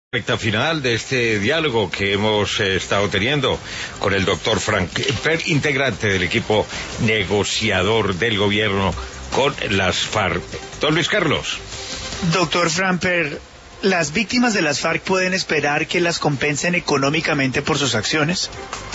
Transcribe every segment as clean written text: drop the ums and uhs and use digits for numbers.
Recta final de este diálogo que hemos estado teniendo con el doctor Frank Per, integrante del equipo negociador del gobierno con las FARC. Don Luis Carlos. Doctor Frank Per, ¿las víctimas de las FARC pueden esperar que las compensen económicamente por sus acciones?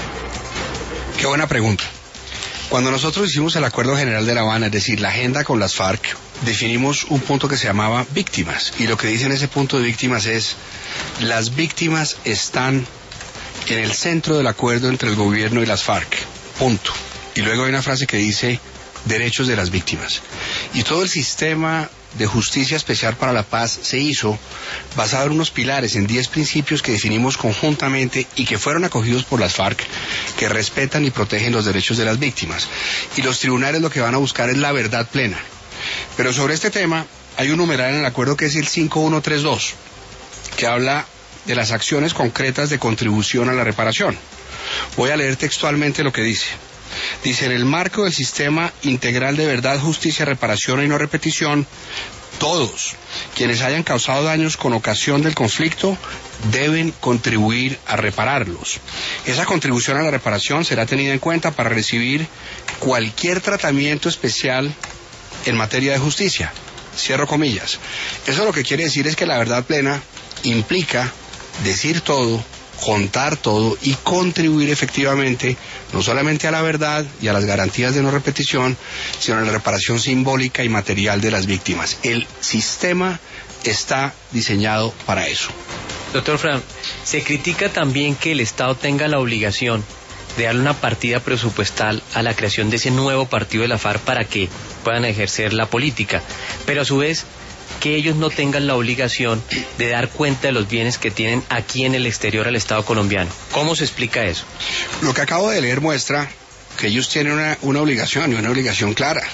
Qué buena pregunta. Cuando nosotros hicimos el Acuerdo General de La Habana, es decir, la agenda con las FARC, definimos un punto que se llamaba víctimas. Y lo que dice en ese punto de víctimas es: las víctimas están en el centro del acuerdo entre el gobierno y las FARC. Punto. Y luego hay una frase que dice: derechos de las víctimas. Y todo el sistema de justicia especial para la paz se hizo basado en unos pilares, en 10 principios que definimos conjuntamente y que fueron acogidos por las FARC, que respetan y protegen los derechos de las víctimas. Y los tribunales lo que van a buscar es la verdad plena. Pero sobre este tema hay un numeral en el acuerdo que es el 5132, que habla de las acciones concretas de contribución a la reparación. Voy a leer textualmente lo que dice. Dice: en el marco del sistema integral de verdad, justicia, reparación y no repetición, todos quienes hayan causado daños con ocasión del conflicto deben contribuir a repararlos. Esa contribución a la reparación será tenida en cuenta para recibir cualquier tratamiento especial en materia de justicia. Cierro comillas. Eso lo que quiere decir es que la verdad plena implica decir todo, contar todo y contribuir efectivamente no solamente a la verdad y a las garantías de no repetición, sino a la reparación simbólica y material de las víctimas. El sistema está diseñado para eso. Doctor Fran, se critica también que el Estado tenga la obligación de darle una partida presupuestal a la creación de ese nuevo partido de la FARC para que puedan ejercer la política, pero a su vez que ellos no tengan la obligación de dar cuenta de los bienes que tienen aquí en el exterior al Estado colombiano. ¿Cómo se explica eso? Lo que acabo de leer muestra que ellos tienen una obligación, y una obligación clara,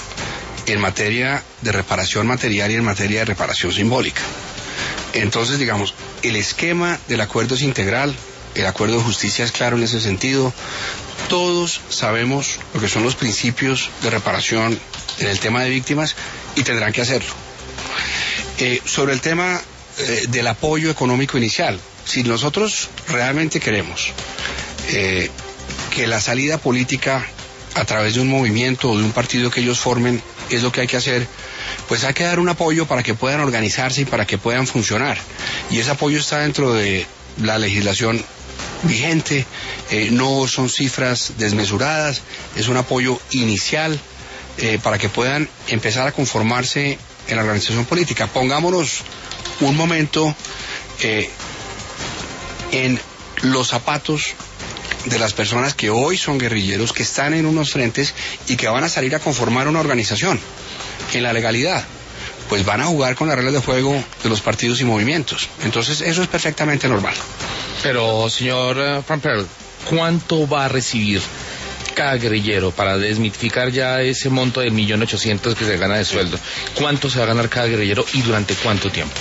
en materia de reparación material y en materia de reparación simbólica. Entonces, digamos, el esquema del acuerdo es integral, el acuerdo de justicia es claro en ese sentido. Todos sabemos lo que son los principios de reparación en el tema de víctimas y tendrán que hacerlo. Sobre el tema del apoyo económico inicial, si nosotros realmente queremos que la salida política a través de un movimiento o de un partido que ellos formen es lo que hay que hacer, pues hay que dar un apoyo para que puedan organizarse y para que puedan funcionar. Y ese apoyo está dentro de la legislación vigente, no son cifras desmesuradas, es un apoyo inicial para que puedan empezar a conformarse en la organización política. Pongámonos un momento en los zapatos de las personas que hoy son guerrilleros, que están en unos frentes y que van a salir a conformar una organización en la legalidad. Pues van a jugar con las reglas de juego de los partidos y movimientos. Entonces eso es perfectamente normal. Pero, señor Frank Per, ¿cuánto va a recibir cada guerrillero, para desmitificar ya ese monto de 1.800.000 que se gana de sueldo? ¿Cuánto se va a ganar cada guerrillero y durante cuánto tiempo?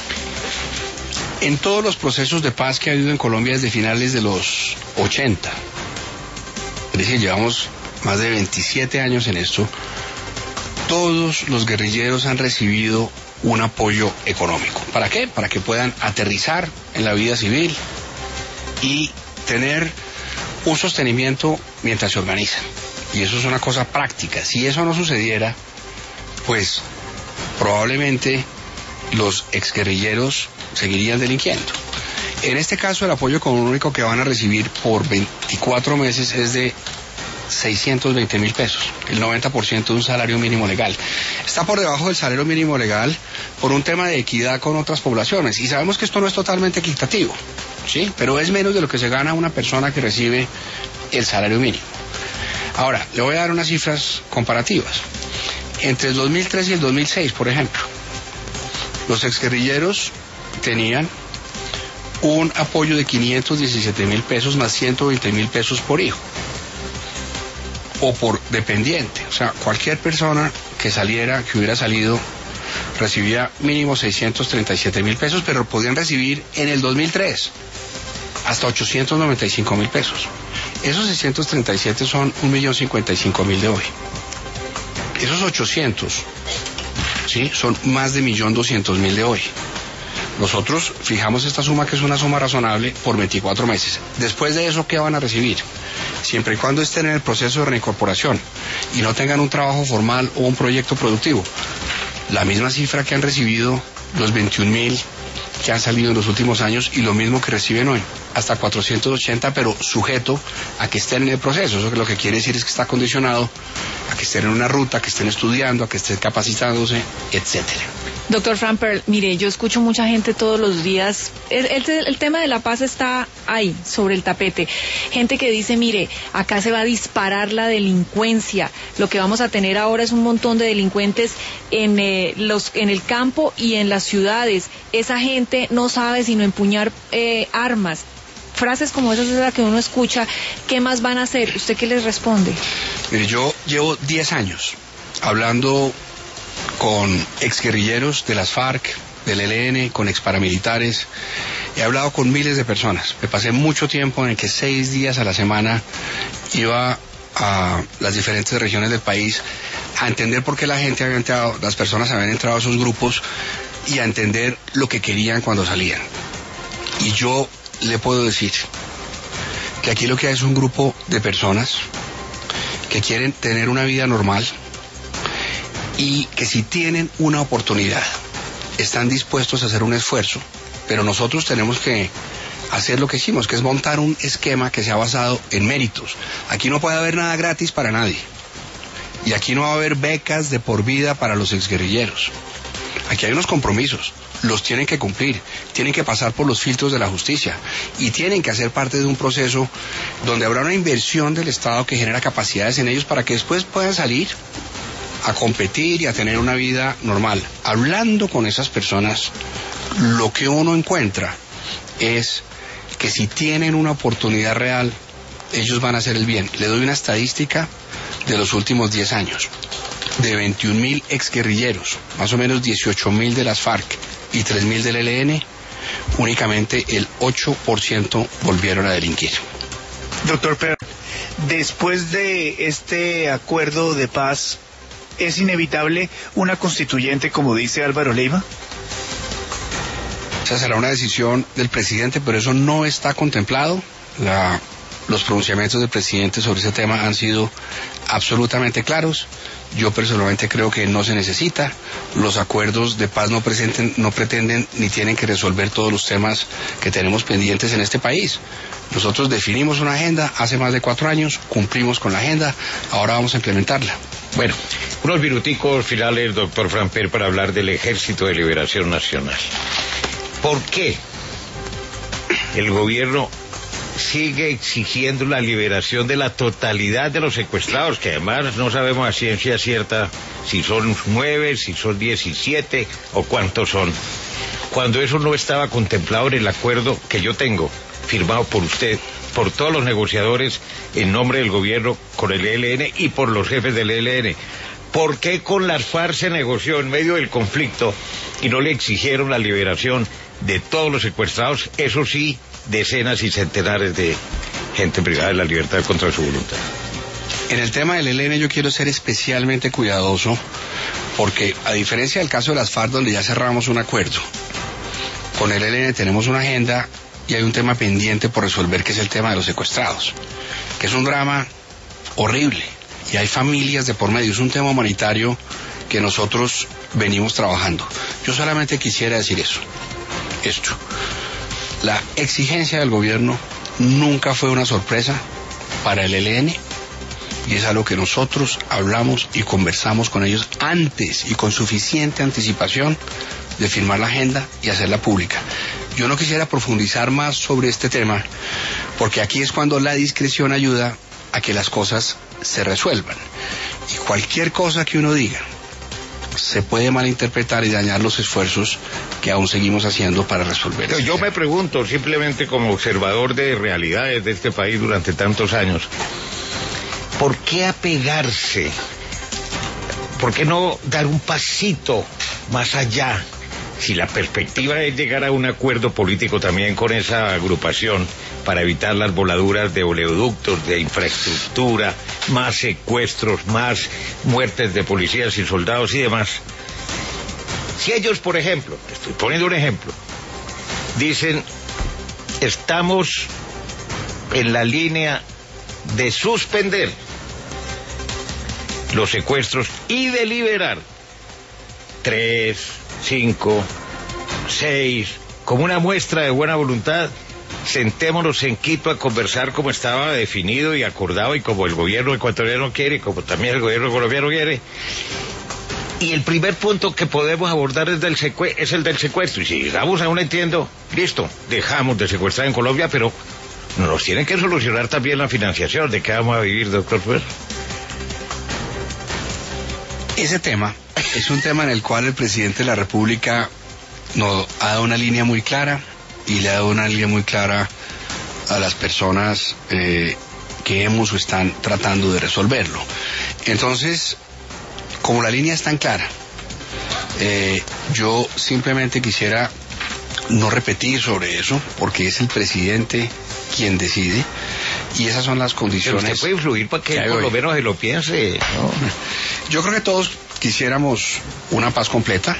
En todos los procesos de paz que ha habido en Colombia desde finales de los 80, es decir, llevamos más de 27 años en esto, todos los guerrilleros han recibido un apoyo económico. ¿Para qué? Para que puedan aterrizar en la vida civil y tener un sostenimiento mientras se organizan. Y eso es una cosa práctica. Si eso no sucediera, pues probablemente los exguerrilleros seguirían delinquiendo. En este caso, el apoyo económico que van a recibir por 24 meses es de 620.000 pesos, el 90% de un salario mínimo legal. Está por debajo del salario mínimo legal por un tema de equidad con otras poblaciones, y sabemos que esto no es totalmente equitativo, ¿sí? Pero es menos de lo que se gana una persona que recibe el salario mínimo. Ahora, le voy a dar unas cifras comparativas. Entre el 2003 y el 2006, por ejemplo, los exguerrilleros tenían un apoyo de 517.000 pesos más 120.000 pesos por hijo o por dependiente. O sea, cualquier persona que saliera, que hubiera salido, recibía mínimo 637.000 pesos, pero podían recibir en el 2003 hasta 895.000 pesos. Esos 637 son 1.055.000 de hoy. Esos 800, ¿sí?, son más de 1.200.000 de hoy. Nosotros fijamos esta suma, que es una suma razonable, por 24 meses. Después de eso, ¿qué van a recibir? Siempre y cuando estén en el proceso de reincorporación y no tengan un trabajo formal o un proyecto productivo. La misma cifra que han recibido los 21.000 que han salido en los últimos años, y lo mismo que reciben hoy, hasta 480, pero sujeto a que estén en el proceso. Eso lo que quiere decir es que está condicionado a que estén en una ruta, que estén estudiando, a que estén capacitándose, etcétera. Doctor Framper, mire, yo escucho mucha gente todos los días, el tema de la paz está ahí, sobre el tapete. Gente que dice, mire, acá se va a disparar la delincuencia, lo que vamos a tener ahora es un montón de delincuentes en el campo y en las ciudades. Esa gente no sabe sino empuñar armas. Frases como esas es la que uno escucha. ¿Qué más van a hacer? ¿Usted qué les responde? Mire, yo llevo 10 años hablando con exguerrilleros de las FARC, del ELN, con exparamilitares. He hablado con miles de personas. Me pasé mucho tiempo en el que 6 días a la semana iba a las diferentes regiones del país a entender por qué la gente había entrado, las personas habían entrado a esos grupos, y a entender lo que querían cuando salían. Y yo le puedo decir que aquí lo que hay es un grupo de personas que quieren tener una vida normal, y que si tienen una oportunidad están dispuestos a hacer un esfuerzo, pero nosotros tenemos que hacer lo que hicimos, que es montar un esquema que sea basado en méritos. Aquí no puede haber nada gratis para nadie, y aquí no va a haber becas de por vida para los exguerrilleros. Aquí hay unos compromisos, los tienen que cumplir, tienen que pasar por los filtros de la justicia y tienen que hacer parte de un proceso donde habrá una inversión del Estado que genera capacidades en ellos para que después puedan salir a competir y a tener una vida normal. Hablando con esas personas, lo que uno encuentra es que si tienen una oportunidad real, ellos van a hacer el bien. Le doy una estadística de los últimos 10 años. De 21.000 exguerrilleros, más o menos 18.000 de las FARC y 3.000 del ELN, únicamente el 8% volvieron a delinquir. Doctor Pérez, después de este acuerdo de paz, ¿es inevitable una constituyente, como dice Álvaro Leiva? Esa será una decisión del presidente, pero eso no está contemplado. Los pronunciamientos del presidente sobre ese tema han sido absolutamente claros. Yo personalmente creo que no se necesita. Los acuerdos de paz no pretenden ni tienen que resolver todos los temas que tenemos pendientes en este país. Nosotros definimos una agenda hace más de 4 años, cumplimos con la agenda, ahora vamos a implementarla. Bueno, unos minuticos finales, doctor Framper, para hablar del Ejército de Liberación Nacional. ¿Por qué el gobierno sigue exigiendo la liberación de la totalidad de los secuestrados, que además no sabemos a ciencia cierta si son 9, si son 17 o cuántos son, cuando eso no estaba contemplado en el acuerdo que yo tengo, firmado por usted, por todos los negociadores en nombre del gobierno, con el ELN y por los jefes del ELN? ¿Por qué con las FARC se negoció en medio del conflicto y no le exigieron la liberación de todos los secuestrados? Eso sí, decenas y centenares de gente privada de la libertad contra su voluntad. En el tema del ELN yo quiero ser especialmente cuidadoso, porque a diferencia del caso de las FARC, donde ya cerramos un acuerdo, con el ELN tenemos una agenda y hay un tema pendiente por resolver, que es el tema de los secuestrados, que es un drama horrible y hay familias de por medio. Es un tema humanitario que nosotros venimos trabajando. Yo solamente quisiera decir esto. La exigencia del gobierno nunca fue una sorpresa para el ELN, y es algo que nosotros hablamos y conversamos con ellos antes y con suficiente anticipación de firmar la agenda y hacerla pública. Yo no quisiera profundizar más sobre este tema, porque aquí es cuando la discreción ayuda a que las cosas se resuelvan. Y cualquier cosa que uno diga se puede malinterpretar y dañar los esfuerzos que aún seguimos haciendo para resolver. Pero yo me pregunto, simplemente como observador de realidades de este país durante tantos años, ¿por qué apegarse? ¿Por qué no dar un pasito más allá? Si la perspectiva es llegar a un acuerdo político también con esa agrupación para evitar las voladuras de oleoductos, de infraestructura, más secuestros, más muertes de policías y soldados y demás. Si ellos, por ejemplo, estoy poniendo un ejemplo, dicen, estamos en la línea de suspender los secuestros y de liberar 3, 5, 6, como una muestra de buena voluntad. Sentémonos en Quito a conversar como estaba definido y acordado y como el gobierno ecuatoriano quiere y como también el gobierno colombiano quiere. Y el primer punto que podemos abordar es el del secuestro. Y si llegamos a un entiendo, listo, dejamos de secuestrar en Colombia, pero nos tienen que solucionar también la financiación. ¿De qué vamos a vivir, doctor Fer? Ese tema es un tema en el cual el presidente de la República nos ha dado una línea muy clara y le ha dado una línea muy clara a las personas que hemos o están tratando de resolverlo. Entonces, como la línea es tan clara, yo simplemente quisiera no repetir sobre eso, porque es el presidente quien decide, y esas son las condiciones. Pero usted puede influir para que él por lo menos se lo piense, ¿no? Yo creo que todos quisiéramos una paz completa.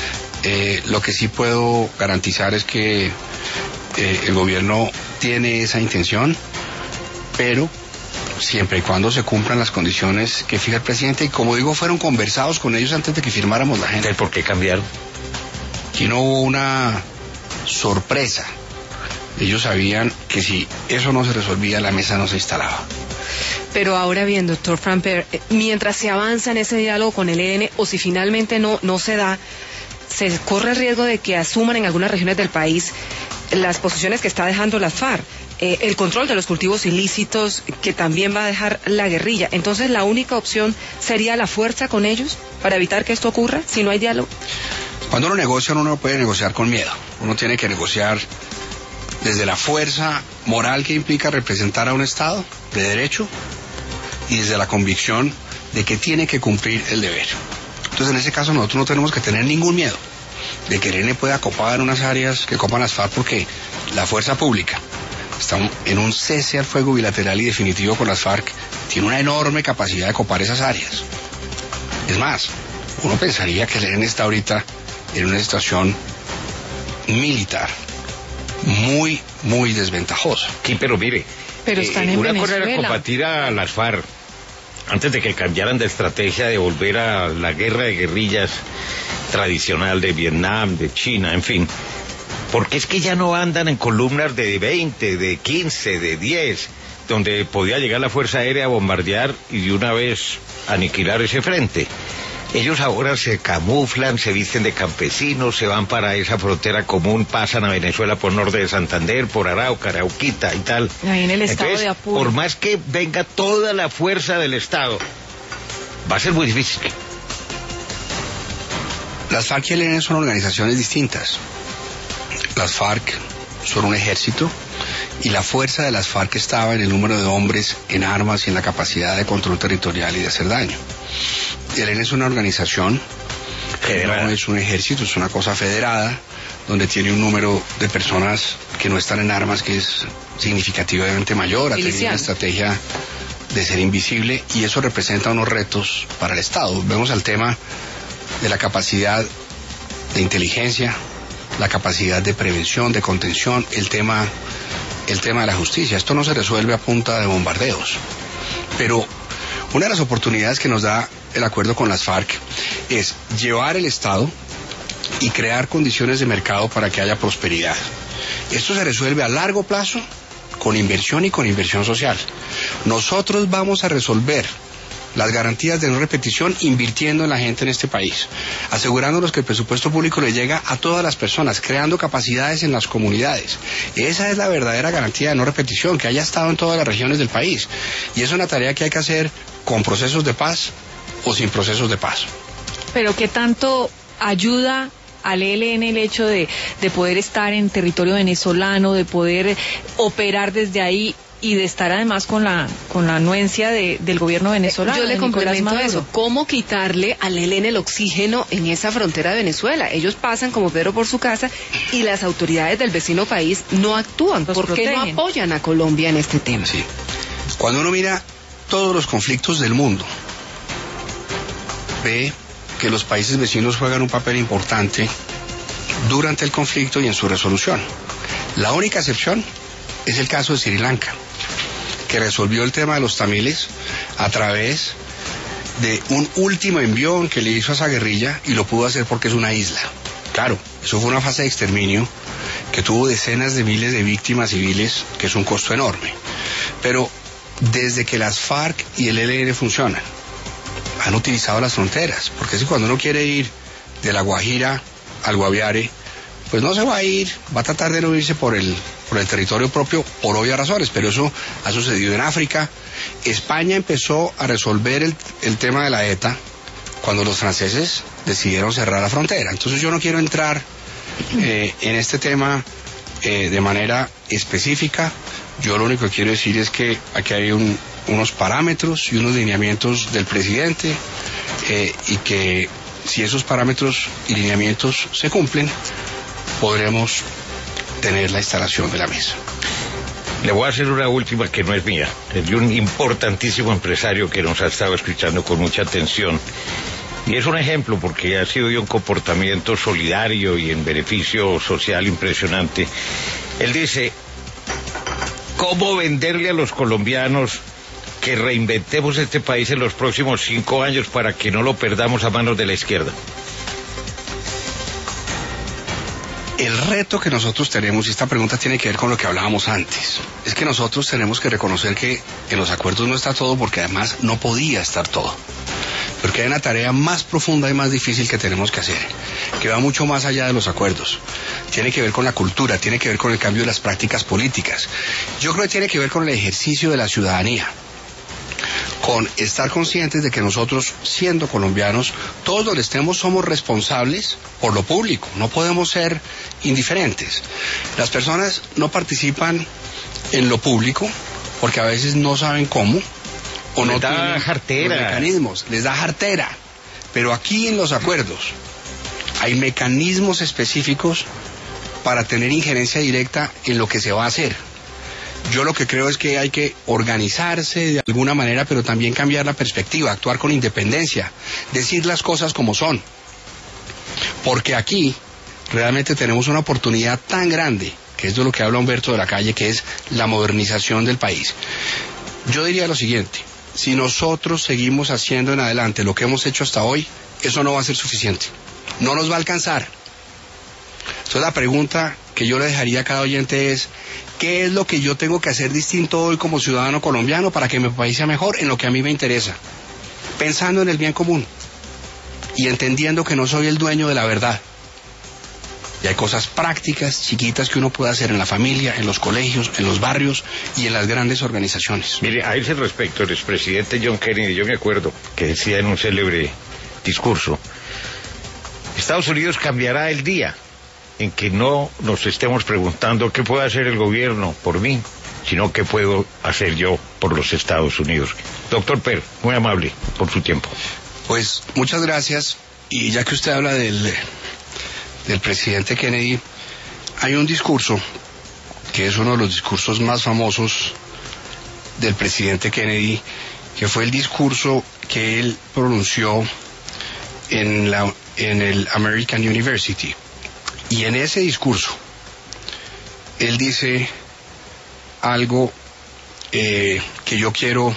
Lo que sí puedo garantizar es que el gobierno tiene esa intención, pero siempre y cuando se cumplan las condiciones que fija el presidente, y como digo, fueron conversados con ellos antes de que firmáramos la agenda. ¿Por qué cambiaron? Aquí no hubo una sorpresa. Ellos sabían que si eso no se resolvía, la mesa no se instalaba. Pero ahora bien, doctor Framper, mientras se avanza en ese diálogo con el ELN, o si finalmente no se da, se corre el riesgo de que asuman en algunas regiones del país las posiciones que está dejando las FARC, el control de los cultivos ilícitos que también va a dejar la guerrilla. Entonces, la única opción sería la fuerza con ellos para evitar que esto ocurra, si no hay diálogo. Cuando uno negocia, uno no puede negociar con miedo. Uno tiene que negociar desde la fuerza moral que implica representar a un Estado de derecho y desde la convicción de que tiene que cumplir el deber. Entonces, en ese caso, nosotros no tenemos que tener ningún miedo de que el ELN pueda copar unas áreas que copan las FARC, porque la fuerza pública está en un cese al fuego bilateral y definitivo con las FARC, tiene una enorme capacidad de copar esas áreas. Es más, uno pensaría que el ELN está ahorita en una situación militar muy, muy desventajosa. Sí, pero mire, están en una Venezuela. cosa era combatir a las FARC antes de que cambiaran de estrategia, de volver a la guerra de guerrillas tradicional de Vietnam, de China, en fin. Porque es que ya no andan en columnas de 20, de 15, de 10, donde podía llegar la Fuerza Aérea a bombardear y de una vez aniquilar ese frente. Ellos ahora se camuflan, se visten de campesinos, se van para esa frontera común, pasan a Venezuela por norte de Santander, por Arauca, Arauquita y tal. Ahí en el estado Entonces, de Apure. por más que venga toda la fuerza del Estado, va a ser muy difícil. Las FARC y el ELN son organizaciones distintas. Las FARC son un ejército y la fuerza de las FARC estaba en el número de hombres en armas y en la capacidad de control territorial y de hacer daño. El ELN es una organización federada, no es un ejército, es una cosa federada, donde tiene un número de personas que no están en armas que es significativamente mayor, ha tenido una estrategia de ser invisible, y eso representa unos retos para el Estado. Vemos al tema de la capacidad de inteligencia, la capacidad de prevención, de contención, el tema de la justicia. Esto no se resuelve a punta de bombardeos, pero una de las oportunidades que nos da el acuerdo con las FARC es llevar el Estado y crear condiciones de mercado para que haya prosperidad. Esto se resuelve a largo plazo con inversión y con inversión social. Nosotros vamos a resolver las garantías de no repetición invirtiendo en la gente en este país, asegurándonos que el presupuesto público le llega a todas las personas, creando capacidades en las comunidades. Esa es la verdadera garantía de no repetición, que haya estado en todas las regiones del país. Y es una tarea que hay que hacer con procesos de paz o sin procesos de paz. Pero ¿qué tanto ayuda al ELN el hecho de poder estar en territorio venezolano, de poder operar desde ahí y de estar además con la anuencia del gobierno venezolano? Yo le complemento Maduro. eso. ¿Cómo quitarle al ELN el oxígeno en esa frontera de Venezuela? Ellos pasan como Pedro por su casa y las autoridades del vecino país no actúan. ¿Por qué no apoyan a Colombia en este tema? Sí. Cuando uno mira todos los conflictos del mundo, ve que los países vecinos juegan un papel importante durante el conflicto y en su resolución. La única excepción es el caso de Sri Lanka, que resolvió el tema de los tamiles a través de un último envión que le hizo a esa guerrilla, y lo pudo hacer porque es una isla. Claro, eso fue una fase de exterminio que tuvo decenas de miles de víctimas civiles, que es un costo enorme. Pero desde que las FARC y el ELN funcionan, han utilizado las fronteras, porque si cuando uno quiere ir de La Guajira al Guaviare, pues no se va a ir, va a tratar de no irse por el territorio propio por obvias razones, pero eso ha sucedido en África. España empezó a resolver el tema de la ETA cuando los franceses decidieron cerrar la frontera. Entonces yo no quiero entrar en este tema de manera específica. Yo lo único que quiero decir es que aquí hay unos parámetros y unos lineamientos del presidente, y que si esos parámetros y lineamientos se cumplen, podremos tener la instalación de la mesa. Le voy a hacer una última que no es mía, es de un importantísimo empresario que nos ha estado escuchando con mucha atención. Y es un ejemplo porque ha sido de un comportamiento solidario y en beneficio social impresionante. Él dice: ¿cómo venderle a los colombianos que reinventemos este país en los próximos 5 años para que no lo perdamos a manos de la izquierda? El reto que nosotros tenemos, y esta pregunta tiene que ver con lo que hablábamos antes, es que nosotros tenemos que reconocer que en los acuerdos no está todo, porque además no podía estar todo. Porque hay una tarea más profunda y más difícil que tenemos que hacer, que va mucho más allá de los acuerdos. Tiene que ver con la cultura, tiene que ver con el cambio de las prácticas políticas. Yo creo que tiene que ver con el ejercicio de la ciudadanía, con estar conscientes de que nosotros, siendo colombianos, todos donde estemos somos responsables por lo público, no podemos ser indiferentes. Las personas no participan en lo público porque a veces no saben cómo, o no tienen los mecanismos, les da jartera. Pero aquí en los acuerdos hay mecanismos específicos para tener injerencia directa en lo que se va a hacer. Yo lo que creo es que hay que organizarse de alguna manera, pero también cambiar la perspectiva, actuar con independencia, decir las cosas como son. Porque aquí realmente tenemos una oportunidad tan grande, que es de lo que habla Humberto de la Calle, que es la modernización del país. Yo diría lo siguiente: si nosotros seguimos haciendo en adelante lo que hemos hecho hasta hoy, eso no va a ser suficiente, no nos va a alcanzar. Entonces la pregunta que yo le dejaría a cada oyente es: ¿qué es lo que yo tengo que hacer distinto hoy como ciudadano colombiano para que mi país sea mejor en lo que a mí me interesa? Pensando en el bien común y entendiendo que no soy el dueño de la verdad. Y hay cosas prácticas, chiquitas, que uno puede hacer en la familia, en los colegios, en los barrios y en las grandes organizaciones. Mire, a ese respecto, el expresidente John Kennedy, yo me acuerdo que decía en un célebre discurso: Estados Unidos cambiará el día en que no nos estemos preguntando qué puede hacer el gobierno por mí, sino qué puedo hacer yo por los Estados Unidos. Doctor Per, muy amable por su tiempo. Pues muchas gracias. Y ya que usted habla del presidente Kennedy, hay un discurso que es uno de los discursos más famosos del presidente Kennedy, que fue el discurso que él pronunció en el American University. Y en ese discurso él dice algo que yo quiero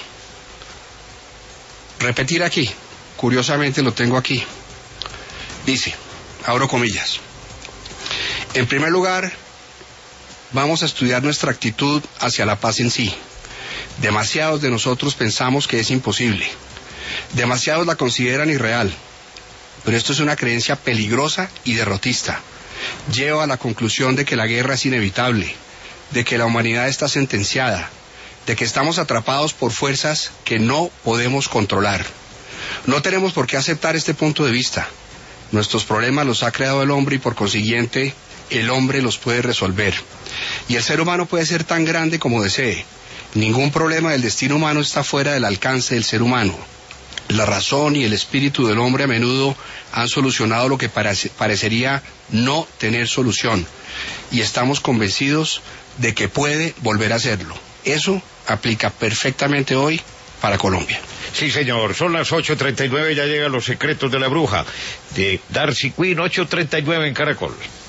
repetir aquí. Curiosamente lo tengo aquí. Dice, abro comillas: en primer lugar, vamos a estudiar nuestra actitud hacia la paz en sí. Demasiados de nosotros pensamos que es imposible. Demasiados la consideran irreal. Pero esto es una creencia peligrosa y derrotista. Lleva a la conclusión de que la guerra es inevitable, de que la humanidad está sentenciada, de que estamos atrapados por fuerzas que no podemos controlar. No tenemos por qué aceptar este punto de vista. Nuestros problemas los ha creado el hombre y por consiguiente el hombre los puede resolver. Y el ser humano puede ser tan grande como desee. Ningún problema del destino humano está fuera del alcance del ser humano. La razón y el espíritu del hombre a menudo han solucionado lo que parecería no tener solución. Y estamos convencidos de que puede volver a hacerlo. Eso aplica perfectamente hoy para Colombia. Sí, señor, son las 8:39, ya llegan Los Secretos de la Bruja, de Darcy Quinn, 8:39 en Caracol.